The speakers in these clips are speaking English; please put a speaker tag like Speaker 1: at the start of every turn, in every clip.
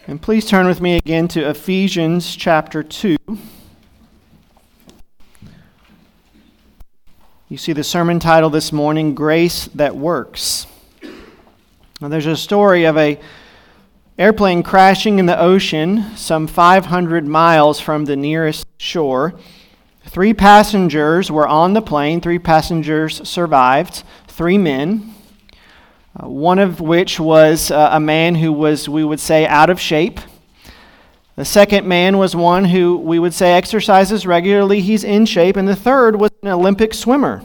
Speaker 1: And please turn with me again to Ephesians chapter 2. You see the sermon title this morning, Grace That Works. Now, there's a story of an airplane crashing in the ocean some 500 miles from the nearest shore. 3 passengers were on the plane. 3 passengers survived, 3 men. One of which was a man who was, we would say, out of shape. The second man was one who we would say exercises regularly. He's in shape. And the third was an Olympic swimmer.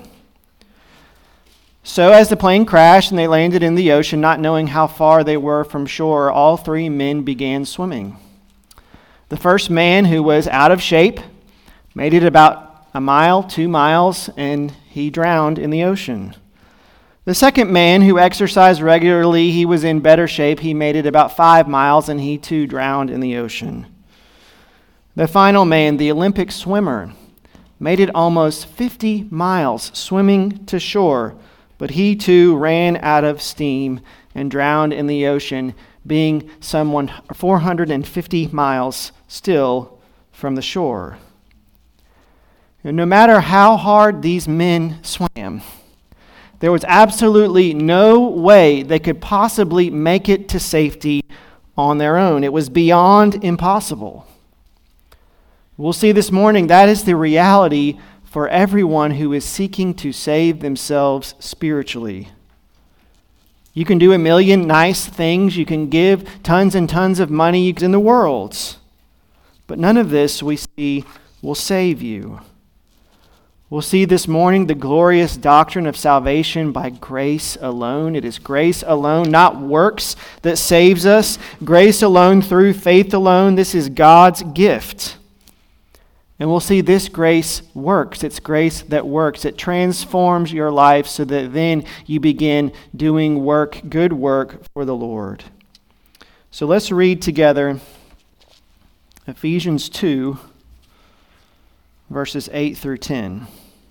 Speaker 1: So as the plane crashed and they landed in the ocean, not knowing how far they were from shore, all 3 men began swimming. The first man, who was out of shape, made it about 1 mile, 2 miles, and he drowned in the ocean. The second man, who exercised regularly, he was in better shape. He made it about 5 miles, and he too drowned in the ocean. The final man, the Olympic swimmer, made it almost 50 miles swimming to shore, but he too ran out of steam and drowned in the ocean, being someone 450 miles still from the shore. And no matter how hard these men swam, there was absolutely no way they could possibly make it to safety on their own. It was beyond impossible. We'll see this morning that is the reality for everyone who is seeking to save themselves spiritually. You can do a million nice things. You can give tons and tons of money in the world. But none of this, we see, will save you. We'll see this morning the glorious doctrine of salvation by grace alone. It is grace alone, not works, that saves us. Grace alone through faith alone. This is God's gift. And we'll see this grace works. It's grace that works. It transforms your life so that then you begin doing work, good work for the Lord. So let's read together Ephesians 2, verses 8 through 10.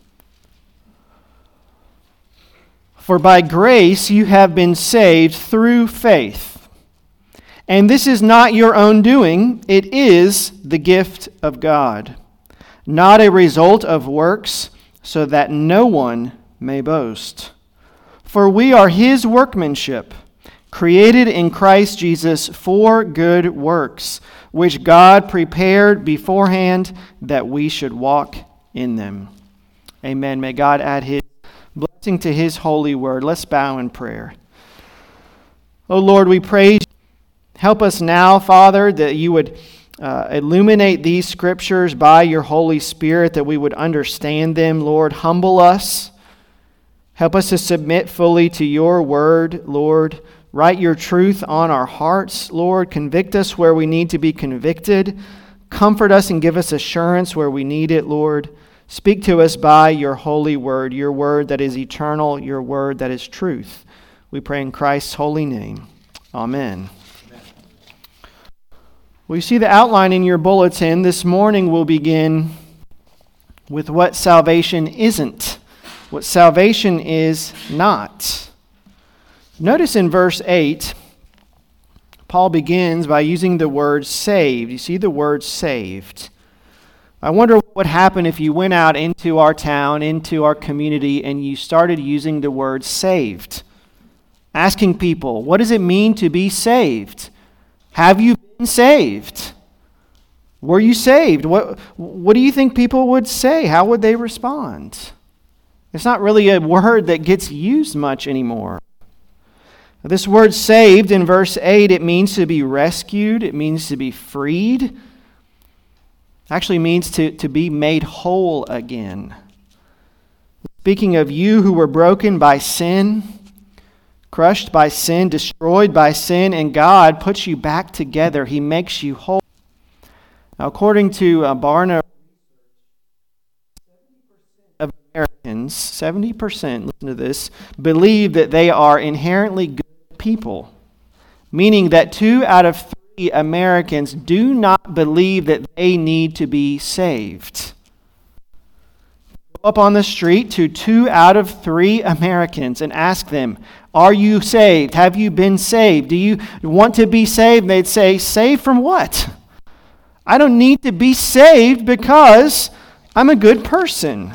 Speaker 1: For by grace you have been saved through faith. And this is not your own doing, it is the gift of God, not a result of works, so that no one may boast. For we are His workmanship, created in Christ Jesus for good works, which God prepared beforehand that we should walk in them. Amen. May God add His blessing to His holy word. Let's bow in prayer. Oh Lord, we praise you. Help us now, Father, that you would illuminate these scriptures by your Holy Spirit, that we would understand them. Lord, humble us. Help us to submit fully to your word, Lord. Write your truth on our hearts, Lord. Convict us where we need to be convicted. Comfort us and give us assurance where we need it, Lord. Speak to us by your holy word, your word that is eternal, your word that is truth. We pray in Christ's holy name. Amen. Well, you see the outline in your bulletin. This morning we'll begin with what salvation isn't, what salvation is not. Notice in verse 8, Paul begins by using the word saved. You see the word saved. I wonder what would happen if you went out into our town, into our community, and you started using the word saved. Asking people, what does it mean to be saved? Have you been saved? Were you saved? What do you think people would say? How would they respond? It's not really a word that gets used much anymore. This word saved in verse 8, it means to be rescued. It means to be freed. Actually means to be made whole again. Speaking of you who were broken by sin, crushed by sin, destroyed by sin, and God puts you back together. He makes you whole. Now, according to Barna, 70% of Americans, 70%, listen to this, believe that they are inherently good people. Meaning that 2 out of 3 Americans do not believe that they need to be saved. up on the street to 2 out of 3 Americans and ask them, are you saved? Have you been saved? Do you want to be saved? And they'd say, saved from what? I don't need to be saved because I'm a good person.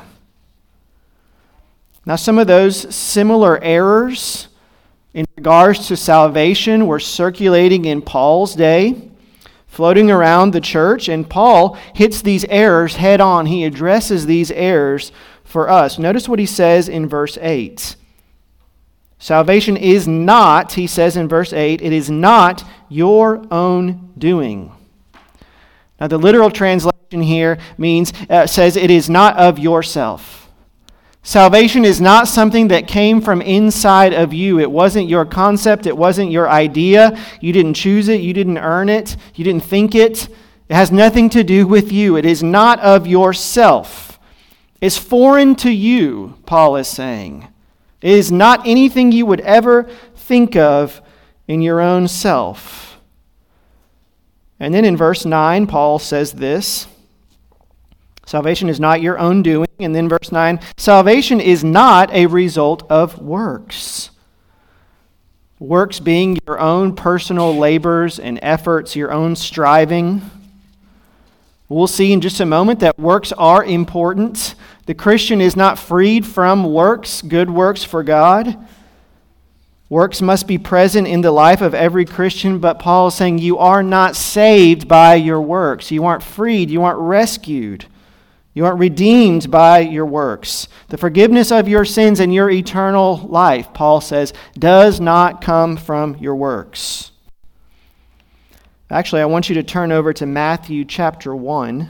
Speaker 1: Now, some of those similar errors in regards to salvation were circulating in Paul's day, floating around the church, and Paul hits these errors head on. He addresses these errors for us. Notice what he says in verse 8. Salvation is not, he says in verse 8, it is not your own doing. Now, the literal translation here says it is not of yourself. Salvation is not something that came from inside of you. It wasn't your concept. It wasn't your idea. You didn't choose it. You didn't earn it. You didn't think it. It has nothing to do with you. It is not of yourself. It's foreign to you, Paul is saying. It is not anything you would ever think of in your own self. And then in verse 9, Paul says this. Salvation is not your own doing. And then verse 9, salvation is not a result of works. Works being your own personal labors and efforts, your own striving. We'll see in just a moment that works are important. The Christian is not freed from works, good works for God. Works must be present in the life of every Christian, but Paul is saying you are not saved by your works. You aren't freed. You aren't rescued. You aren't redeemed by your works. The forgiveness of your sins and your eternal life, Paul says, does not come from your works. Actually, I want you to turn over to Matthew chapter 1.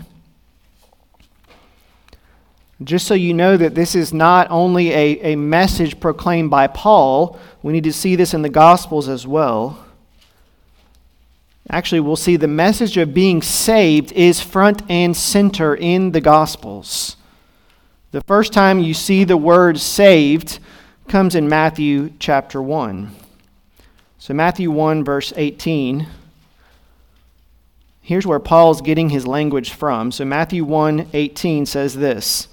Speaker 1: Just so you know that this is not only a message proclaimed by Paul, we need to see this in the Gospels as well. Actually, we'll see the message of being saved is front and center in the Gospels. The first time you see the word saved comes in Matthew chapter 1. So Matthew 1 verse 18. Here's where Paul's getting his language from. So Matthew 1:18 says this.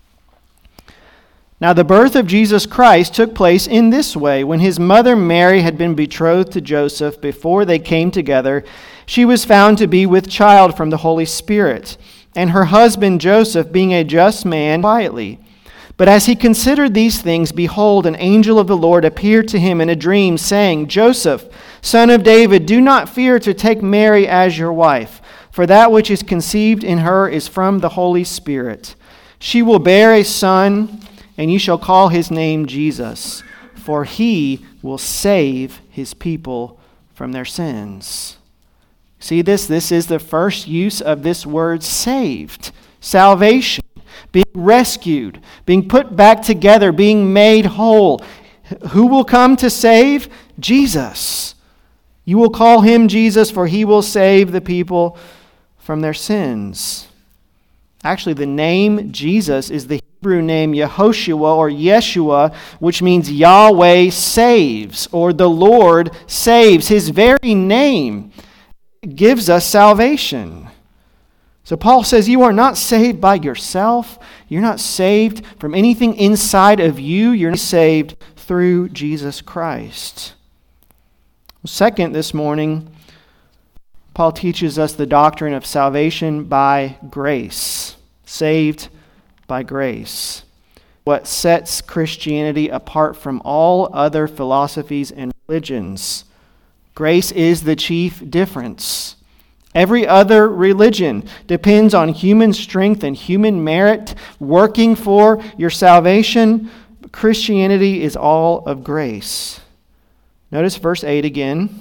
Speaker 1: Now the birth of Jesus Christ took place in this way. When his mother Mary had been betrothed to Joseph, before they came together, she was found to be with child from the Holy Spirit. And her husband Joseph, being a just man, quietly. But as he considered these things, behold, an angel of the Lord appeared to him in a dream, saying, Joseph, son of David, do not fear to take Mary as your wife, for that which is conceived in her is from the Holy Spirit. She will bear a son, and you shall call his name Jesus, for he will save his people from their sins. See this? This is the first use of this word saved. Salvation. Being rescued. Being put back together. Being made whole. Who will come to save? Jesus. You will call him Jesus, for he will save the people from their sins. Actually, the name Jesus is the Hebrew name Yehoshua or Yeshua, which means Yahweh saves, or the Lord saves. His very name gives us salvation. So Paul says you are not saved by yourself. You're not saved from anything inside of you. You're saved through Jesus Christ. Second, this morning, Paul teaches us the doctrine of salvation by grace. Saved by grace. What sets Christianity apart from all other philosophies and religions. Grace is the chief difference. Every other religion depends on human strength and human merit working for your salvation. Christianity is all of grace. Notice verse 8 again.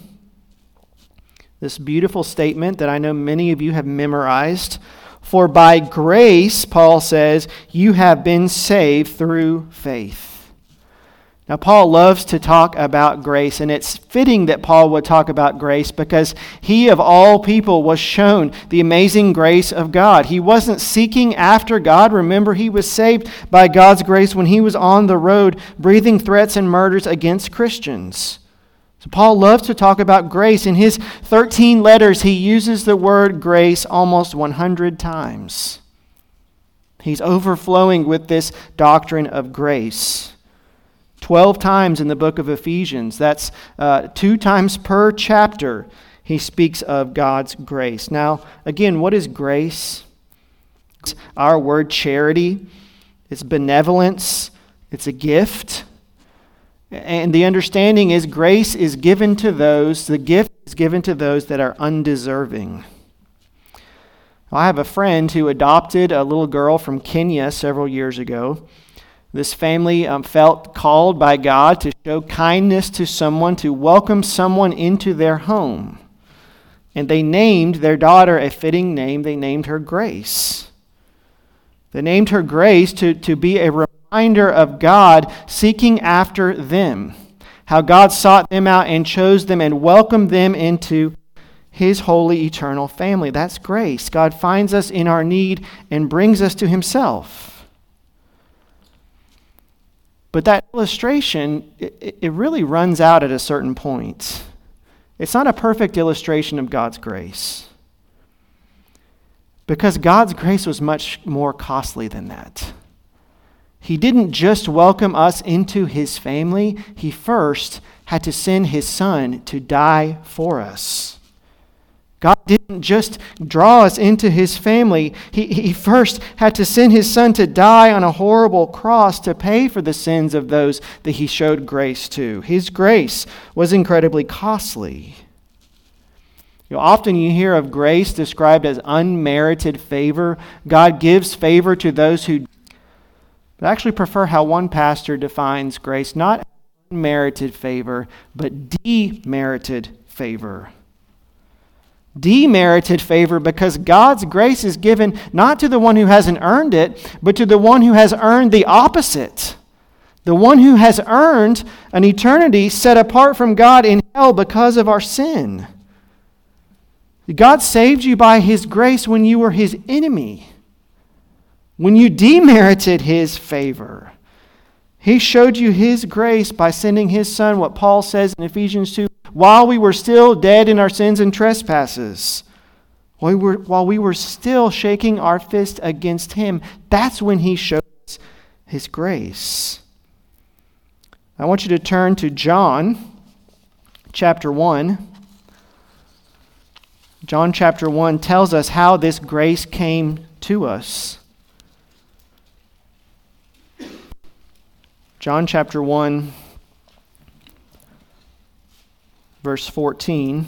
Speaker 1: This beautiful statement that I know many of you have memorized. For by grace, Paul says, you have been saved through faith. Now, Paul loves to talk about grace, and it's fitting that Paul would talk about grace because he, of all people, was shown the amazing grace of God. He wasn't seeking after God. Remember, he was saved by God's grace when he was on the road breathing threats and murders against Christians. So Paul loves to talk about grace. In his 13 letters, he uses the word grace almost 100 times. He's overflowing with this doctrine of grace. 12 times in the book of Ephesians, that's 2 times per chapter, he speaks of God's grace. Now, again, what is grace? It's our word charity. It's benevolence. It's a gift. And the understanding is grace is given to those, the gift is given to those that are undeserving. I have a friend who adopted a little girl from Kenya several years ago. This family felt called by God to show kindness to someone, to welcome someone into their home. And they named their daughter a fitting name. They named her Grace. They named her Grace to be a reminder of God seeking after them, how God sought them out and chose them and welcomed them into His holy eternal family. That's grace. God finds us in our need and brings us to Himself. But that illustration, it really runs out at a certain point. It's not a perfect illustration of God's grace, because God's grace was much more costly than that. He didn't just welcome us into His family. He first had to send His Son to die for us. God didn't just draw us into His family. He first had to send His Son to die on a horrible cross to pay for the sins of those that He showed grace to. His grace was incredibly costly. Often you hear of grace described as unmerited favor. God gives favor to those who... But I actually prefer how one pastor defines grace, not unmerited favor, but demerited favor. Demerited favor because God's grace is given not to the one who hasn't earned it, but to the one who has earned the opposite. The one who has earned an eternity set apart from God in hell because of our sin. God saved you by His grace when you were His enemy. When you demerited His favor. He showed you His grace by sending His Son, what Paul says in Ephesians 2, while we were still dead in our sins and trespasses. While we were still shaking our fist against Him, that's when He showed us His grace. I want you to turn to John chapter 1. John chapter 1 tells us how this grace came to us. John chapter 1, verse 14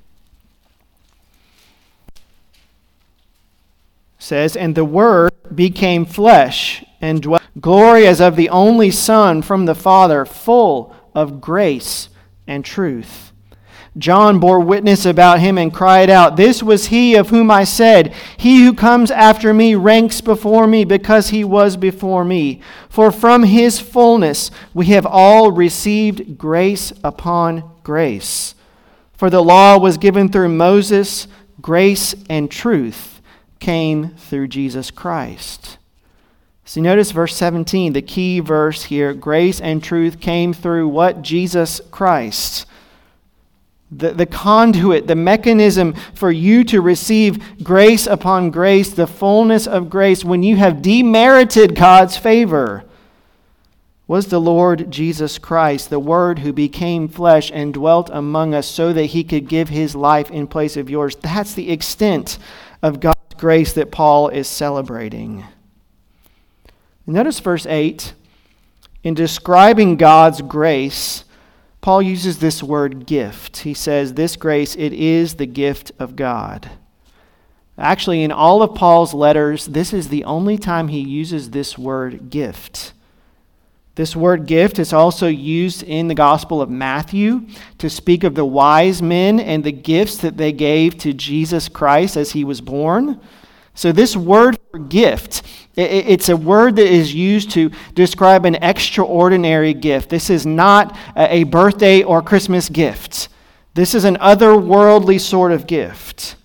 Speaker 1: says, "And the Word became flesh and dwelt, glory as of the only Son from the Father, full of grace and truth. John bore witness about Him and cried out, 'This was He of whom I said, He who comes after me ranks before me, because He was before me. For from His fullness we have all received grace upon grace. For the law was given through Moses, grace and truth came through Jesus Christ.'" So notice verse 17, the key verse here. Grace and truth came through what? Jesus Christ. The conduit, the mechanism for you to receive grace upon grace, the fullness of grace, when you have demerited God's favor, was the Lord Jesus Christ, the Word who became flesh and dwelt among us so that He could give His life in place of yours. That's the extent of God's grace that Paul is celebrating. Notice verse 8. In describing God's grace, Paul uses this word gift. He says, this grace, it is the gift of God. Actually, in all of Paul's letters, this is the only time he uses this word gift. This word gift is also used in the Gospel of Matthew to speak of the wise men and the gifts that they gave to Jesus Christ as He was born. So this word for gift, it's a word that is used to describe an extraordinary gift. This is not a birthday or Christmas gift. This is an otherworldly sort of gift.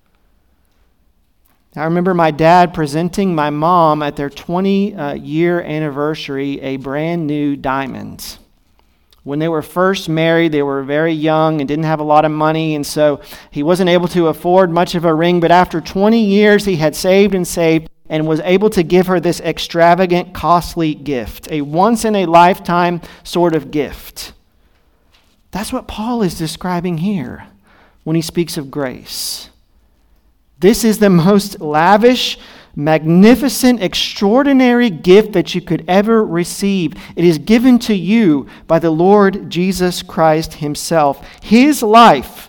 Speaker 1: I remember my dad presenting my mom at their 20-year anniversary a brand new diamond. When they were first married, they were very young and didn't have a lot of money, and so he wasn't able to afford much of a ring, but after 20 years, he had saved and saved, and was able to give her this extravagant, costly gift, a once-in-a-lifetime sort of gift. That's what Paul is describing here when he speaks of grace. This is the most lavish, magnificent, extraordinary gift that you could ever receive. It is given to you by the Lord Jesus Christ himself. His life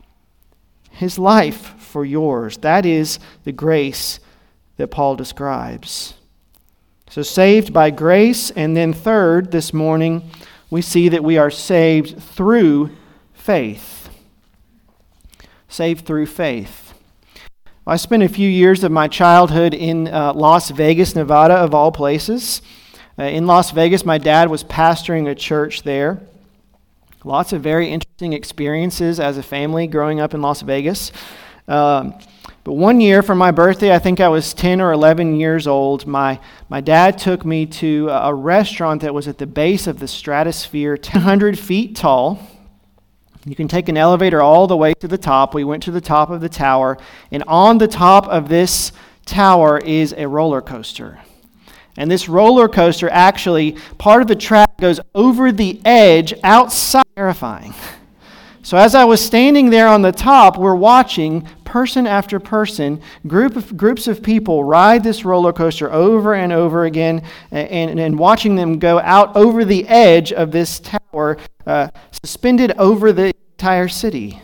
Speaker 1: for yours. That is the grace that Paul describes. So saved by grace, and then third, this morning, we see that we are saved through faith. Saved through faith. I spent a few years of my childhood in Las Vegas, Nevada, of all places. In Las Vegas, my dad was pastoring a church there. Lots of very interesting experiences as a family growing up in Las Vegas. But one year for my birthday, I think I was 10 or 11 years old, my dad took me to a restaurant that was at the base of the stratosphere, 100 feet tall. You can take an elevator all the way to the top. We went to the top of the tower, and on the top of this tower is a roller coaster. And this roller coaster, actually, part of the track goes over the edge outside. Terrifying. So as I was standing there on the top, we're watching person after person, groups of people ride this roller coaster over and over again, and watching them go out over the edge of this tower, suspended over the entire city.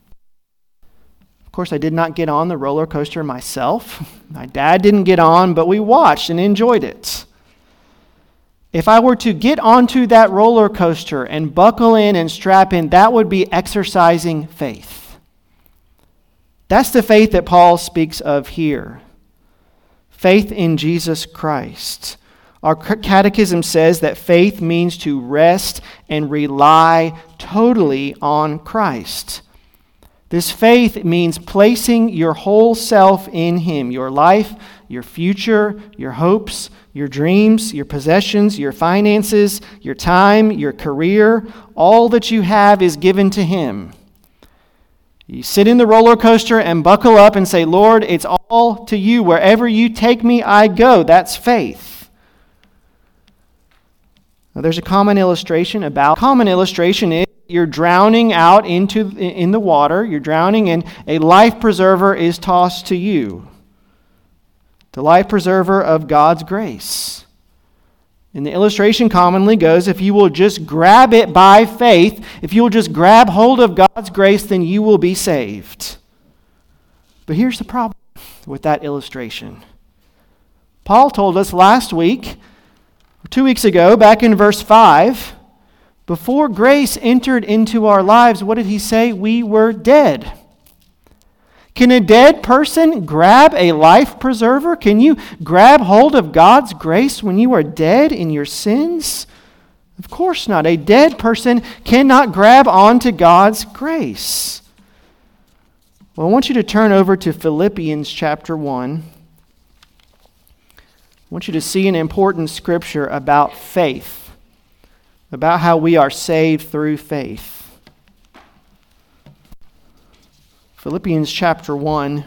Speaker 1: Of course, I did not get on the roller coaster myself. My dad didn't get on, but we watched and enjoyed it. If I were to get onto that roller coaster and buckle in and strap in, that would be exercising faith. That's the faith that Paul speaks of here. Faith in Jesus Christ. Our catechism says that faith means to rest and rely totally on Christ. This faith means placing your whole self in Him, your life, your future, your hopes, your dreams, your possessions, your finances, your time, your career. All that you have is given to Him. You sit in the roller coaster and buckle up and say, Lord, it's all to you. Wherever you take me, I go. That's faith. Now, there's a common illustration is you're drowning out in the water. You're drowning, and a life preserver is tossed to you. The life preserver of God's grace. And the illustration commonly goes, if you will just grab it by faith, if you will just grab hold of God's grace, then you will be saved. But here's the problem with that illustration. Paul told us last week, 2 weeks ago, back in verse 5, before grace entered into our lives, what did he say? We were dead. Can a dead person grab a life preserver? Can you grab hold of God's grace when you are dead in your sins? Of course not. A dead person cannot grab onto God's grace. Well, I want you to turn over to Philippians chapter 1. I want you to see an important scripture about faith, about how we are saved through faith. Philippians chapter 1,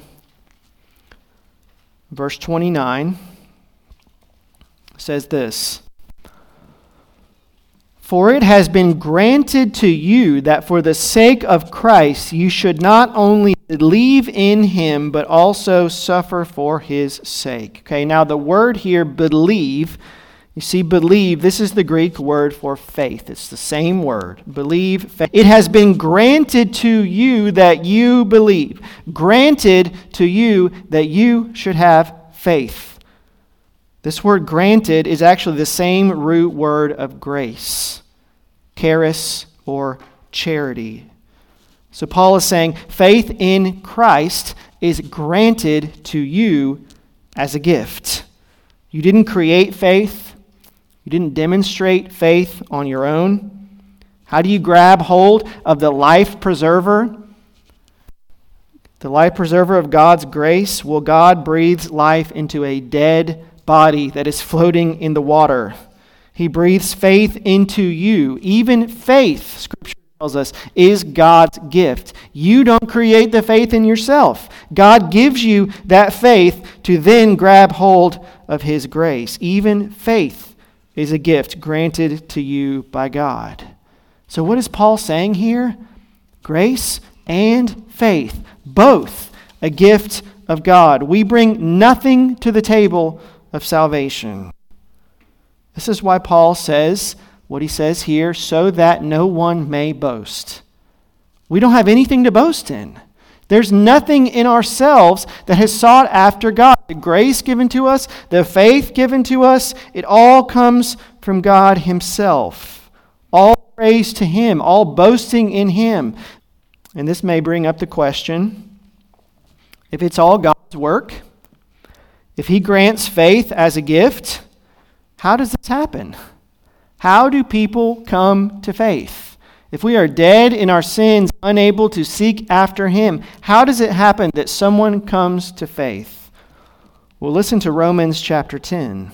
Speaker 1: verse 29 says this, For it has been granted to you that for the sake of Christ you should not only believe in Him, but also suffer for His sake. Okay, now the word here, believe, you see, believe, this is the Greek word for faith. It's the same word. Believe, faith. It has been granted to you that you believe. Granted to you that you should have faith. This word granted is actually the same root word of grace. Charis or charity. So Paul is saying faith in Christ is granted to you as a gift. You didn't create faith. You didn't demonstrate faith on your own. How do you grab hold of the life preserver? The life preserver of God's grace? Well, God breathes life into a dead body that is floating in the water. He breathes faith into you. Even faith, Scripture tells us, is God's gift. You don't create the faith in yourself. God gives you that faith to then grab hold of His grace. Even faith is a gift granted to you by God. So what is Paul saying here? Grace and faith, both a gift of God. We bring nothing to the table of salvation. This is why Paul says what he says here, so that no one may boast. We don't have anything to boast in. There's nothing in ourselves that has sought after God. The grace given to us, the faith given to us, it all comes from God Himself. All praise to Him, all boasting in Him. And this may bring up the question, if it's all God's work, if He grants faith as a gift, how does this happen? How do people come to faith? If we are dead in our sins, unable to seek after Him, how does it happen that someone comes to faith? Well, listen to Romans chapter 10.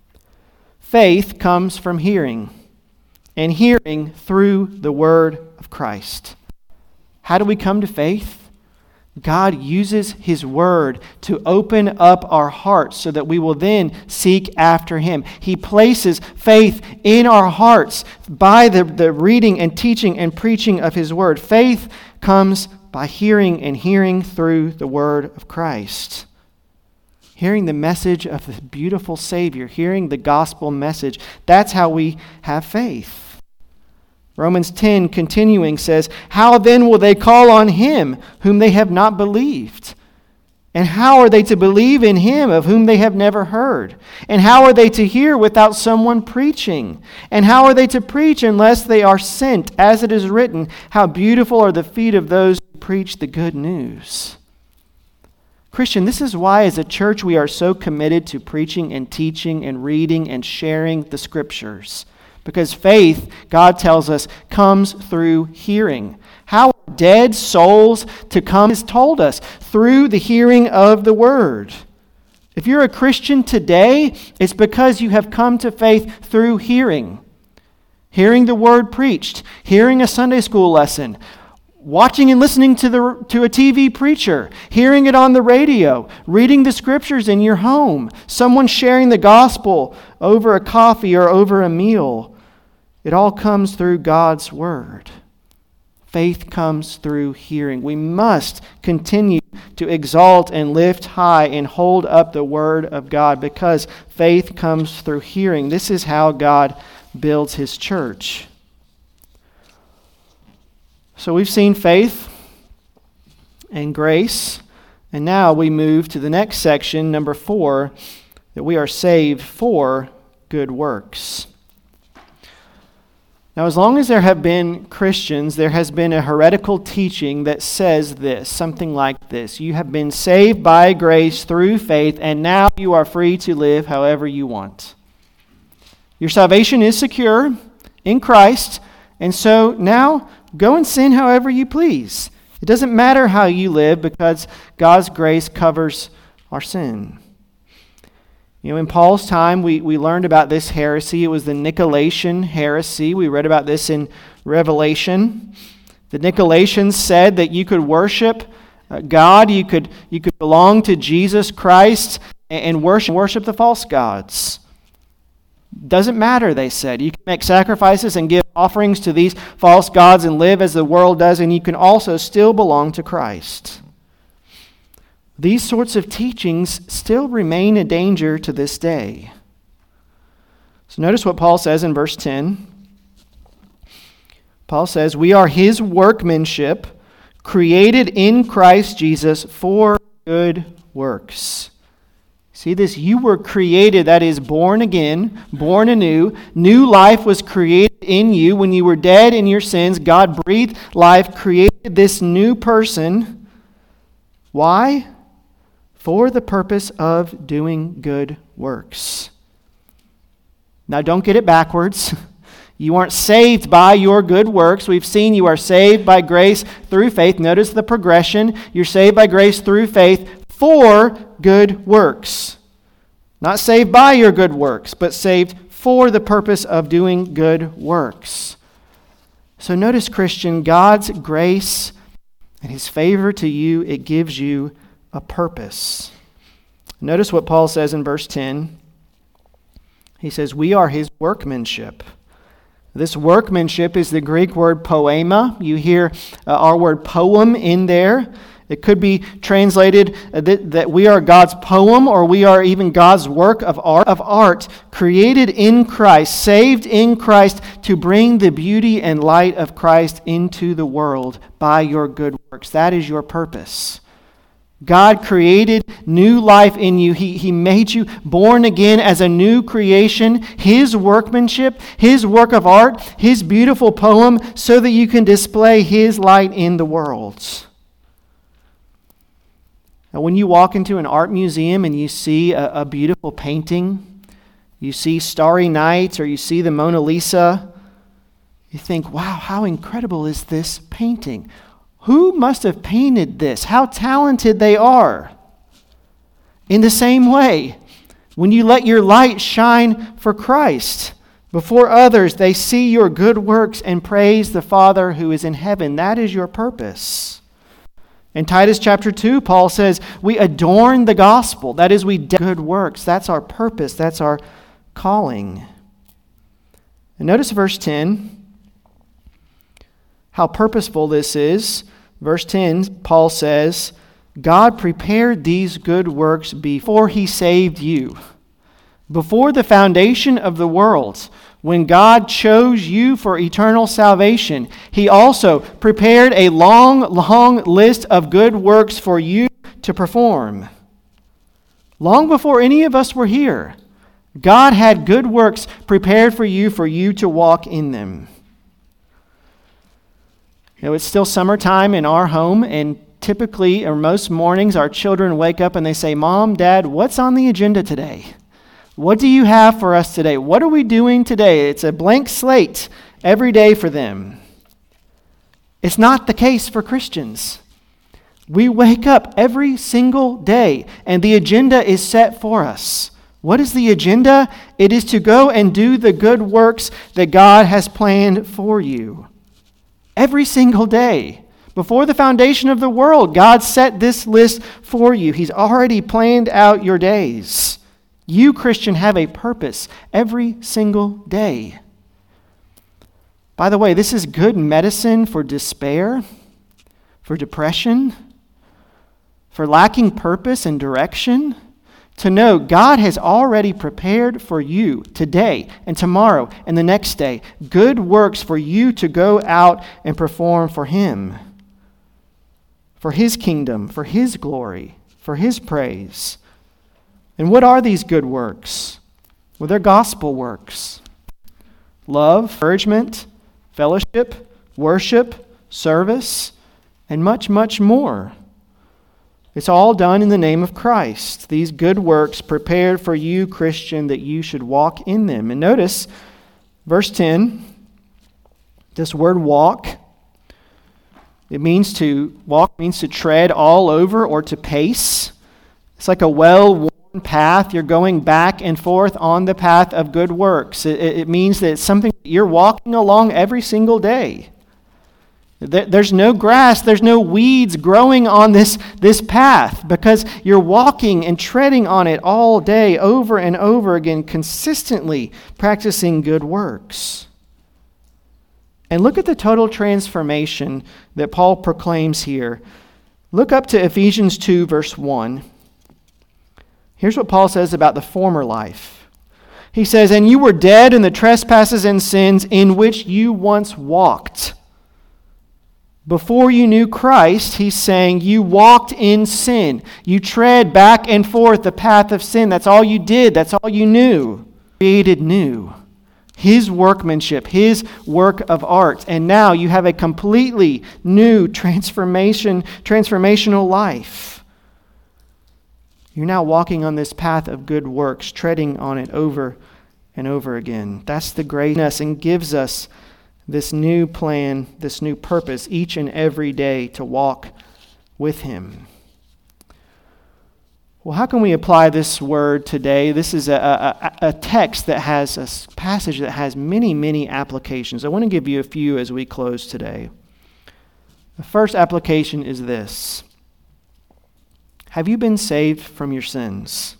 Speaker 1: Faith comes from hearing, and hearing through the word of Christ. How do we come to faith? God uses His word to open up our hearts so that we will then seek after Him. He places faith in our hearts by the reading and teaching and preaching of His word. Faith comes by hearing, and hearing through the word of Christ. Hearing the message of the beautiful Savior, hearing the gospel message. That's how we have faith. Romans 10, continuing, says, "How then will they call on Him whom they have not believed? And how are they to believe in Him of whom they have never heard? And how are they to hear without someone preaching? And how are they to preach unless they are sent? As it is written, how beautiful are the feet of those who preach the good news." Christian, this is why as a church we are so committed to preaching and teaching and reading and sharing the Scriptures. Because faith, God tells us, comes through hearing. How are dead souls to come is told us through the hearing of the Word. If you're a Christian today, it's because you have come to faith through hearing. Hearing the Word preached, hearing a Sunday school lesson, watching and listening to a TV preacher, hearing it on the radio, reading the Scriptures in your home, someone sharing the gospel over a coffee or over a meal. It all comes through God's word. Faith comes through hearing. We must continue to exalt and lift high and hold up the word of God because faith comes through hearing. This is how God builds His church. So we've seen faith and grace, and now we move to the next section, number 4, that we are saved for good works. Now, as long as there have been Christians, there has been a heretical teaching that says this, something like this: you have been saved by grace through faith, and now you are free to live however you want. Your salvation is secure in Christ, and so now go and sin however you please. It doesn't matter how you live because God's grace covers our sin. You know, in Paul's time, we learned about this heresy. It was the Nicolaitans heresy. We read about this in Revelation. The Nicolaitans said that you could worship God, you could belong to Jesus Christ and worship the false gods. Doesn't matter, they said. You can make sacrifices and give offerings to these false gods and live as the world does, and you can also still belong to Christ. These sorts of teachings still remain a danger to this day. So notice what Paul says in verse 10. Paul says, "We are His workmanship, created in Christ Jesus for good works." See this? You were created, that is, born again, born anew. New life was created in you. When you were dead in your sins, God breathed life, created this new person. Why? For the purpose of doing good works. Now, don't get it backwards. You aren't saved by your good works. We've seen you are saved by grace through faith. Notice the progression. You're saved by grace through faith for good works. Not saved by your good works, but saved for the purpose of doing good works. So notice, Christian, God's grace and His favor to you, it gives you a purpose. Notice what Paul says in verse 10. He says, we are his workmanship. This workmanship is the Greek word poema. You hear our word poem in there. It could be translated that we are God's poem, or we are even God's work of art, created in Christ, saved in Christ, to bring the beauty and light of Christ into the world by your good works. That is your purpose. God created new life in you. He made you born again as a new creation, his workmanship, his work of art, his beautiful poem, so that you can display his light in the world. Now, when you walk into an art museum and you see a beautiful painting, you see Starry Night or you see the Mona Lisa, you think, wow, how incredible is this painting? Who must have painted this? How talented they are. In the same way, when you let your light shine for Christ before others, they see your good works and praise the Father who is in heaven. That is your purpose. In Titus chapter 2, Paul says, we adorn the gospel. That is, we do good works. That's our purpose. That's our calling. And notice verse 10, how purposeful this is. Verse 10, Paul says, God prepared these good works before he saved you. Before the foundation of the world, when God chose you for eternal salvation, he also prepared a long, long list of good works for you to perform. Long before any of us were here, God had good works prepared for you to walk in them. You know, it's still summertime in our home, and typically, or most mornings, our children wake up and they say, Mom, Dad, what's on the agenda today? What do you have for us today? What are we doing today? It's a blank slate every day for them. It's not the case for Christians. We wake up every single day, and the agenda is set for us. What is the agenda? It is to go and do the good works that God has planned for you. Every single day. Before the foundation of the world, God set this list for you. He's already planned out your days. You, Christian, have a purpose every single day. By the way, this is good medicine for despair, for depression, for lacking purpose and direction. To know God has already prepared for you today and tomorrow and the next day good works for you to go out and perform for him, for his kingdom, for his glory, for his praise. And what are these good works? Well, they're gospel works. Love, encouragement, fellowship, worship, service, and much, much more. It's all done in the name of Christ. These good works prepared for you, Christian, that you should walk in them. And notice, verse 10, this word walk, walk means to tread all over or to pace. It's like a well-worn path. You're going back and forth on the path of good works. It means that it's something you're walking along every single day. There's no grass, there's no weeds growing on this path because you're walking and treading on it all day over and over again, consistently practicing good works. And look at the total transformation that Paul proclaims here. Look up to Ephesians 2, verse 1. Here's what Paul says about the former life. He says, "And you were dead in the trespasses and sins in which you once walked." Before you knew Christ, he's saying you walked in sin. You tread back and forth the path of sin. That's all you did. That's all you knew. Created new. His workmanship, his work of art. And now you have a completely new transformational life. You're now walking on this path of good works, treading on it over and over again. That's the greatness, and gives us this new plan, this new purpose each and every day to walk with him. Well, how can we apply this word today? This is a text that has a passage that has many, many applications. I want to give you a few as we close today. The first application is this. Have you been saved from your sins?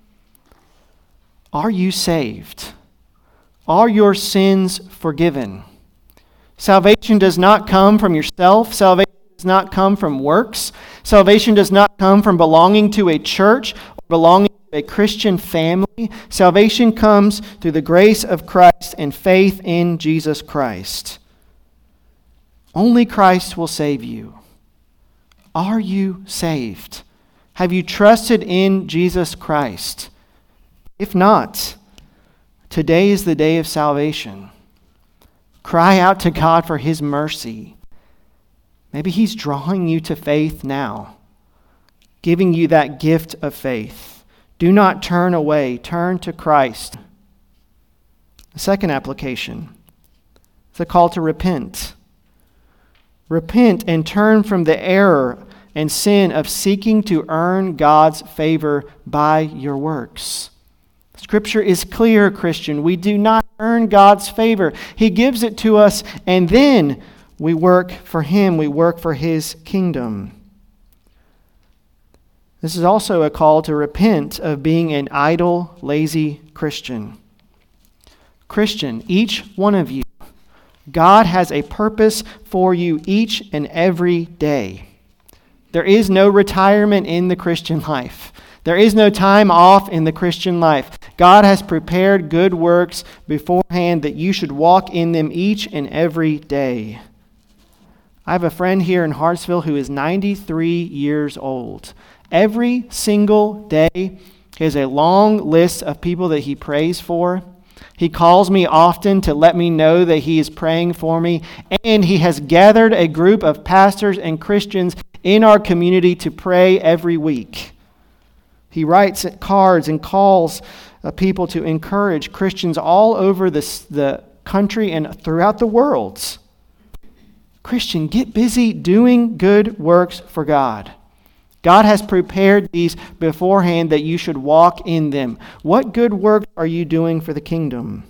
Speaker 1: Are you saved? Are your sins forgiven? Salvation does not come from yourself. Salvation does not come from works. Salvation does not come from belonging to a church or belonging to a Christian family. Salvation comes through the grace of Christ and faith in Jesus Christ. Only Christ will save you. Are you saved? Have you trusted in Jesus Christ? If not, today is the day of salvation. Cry out to God for His mercy. Maybe He's drawing you to faith now, giving you that gift of faith. Do not turn away. Turn to Christ. The second application is a call to repent. Repent and turn from the error and sin of seeking to earn God's favor by your works. Scripture is clear, Christian. We do not earn God's favor. He gives it to us, and then we work for Him. We work for His kingdom. This is also a call to repent of being an idle, lazy Christian. Christian, each one of you, God has a purpose for you each and every day. There is no retirement in the Christian life. There is no time off in the Christian life. God has prepared good works beforehand that you should walk in them each and every day. I have a friend here in Hartsville who is 93 years old. Every single day, he has a long list of people that he prays for. He calls me often to let me know that he is praying for me. And he has gathered a group of pastors and Christians in our community to pray every week. He writes cards and calls people to encourage Christians all over the country and throughout the world. Christian, get busy doing good works for God. God has prepared these beforehand that you should walk in them. What good works are you doing for the kingdom?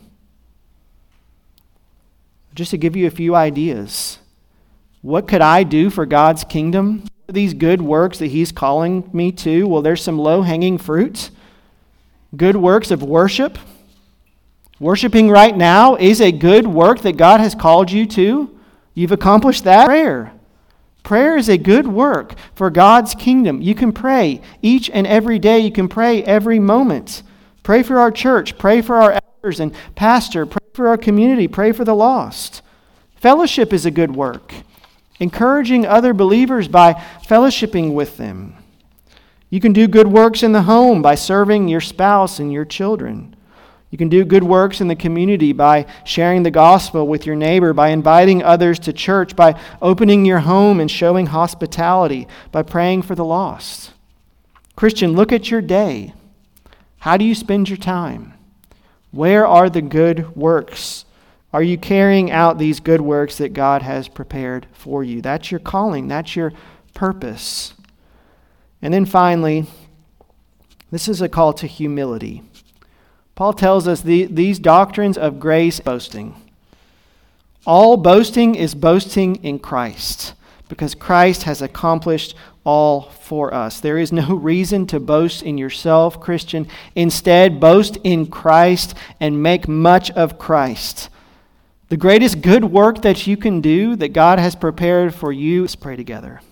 Speaker 1: Just to give you a few ideas. What could I do for God's kingdom? What are these good works that He's calling me to? Well, there's some low-hanging fruit. Good works of worship. Worshiping right now is a good work that God has called you to. You've accomplished that. Prayer. Prayer is a good work for God's kingdom. You can pray each and every day. You can pray every moment. Pray for our church. Pray for our elders and pastor. Pray for our community. Pray for the lost. Fellowship is a good work. Encouraging other believers by fellowshipping with them. You can do good works in the home by serving your spouse and your children. You can do good works in the community by sharing the gospel with your neighbor, by inviting others to church, by opening your home and showing hospitality, by praying for the lost. Christian, look at your day. How do you spend your time? Where are the good works? Are you carrying out these good works that God has prepared for you? That's your calling. That's your purpose. And then finally, this is a call to humility. Paul tells us these doctrines of grace boasting. All boasting is boasting in Christ because Christ has accomplished all for us. There is no reason to boast in yourself, Christian. Instead, boast in Christ and make much of Christ. The greatest good work that you can do that God has prepared for you. Let's pray together.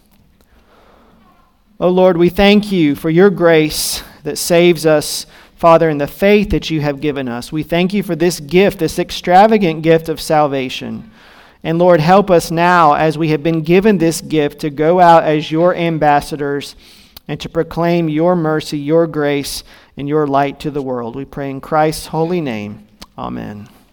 Speaker 1: Oh Lord, we thank you for your grace that saves us, Father, in the faith that you have given us. We thank you for this gift, this extravagant gift of salvation. And Lord, help us now as we have been given this gift to go out as your ambassadors and to proclaim your mercy, your grace, and your light to the world. We pray in Christ's holy name. Amen.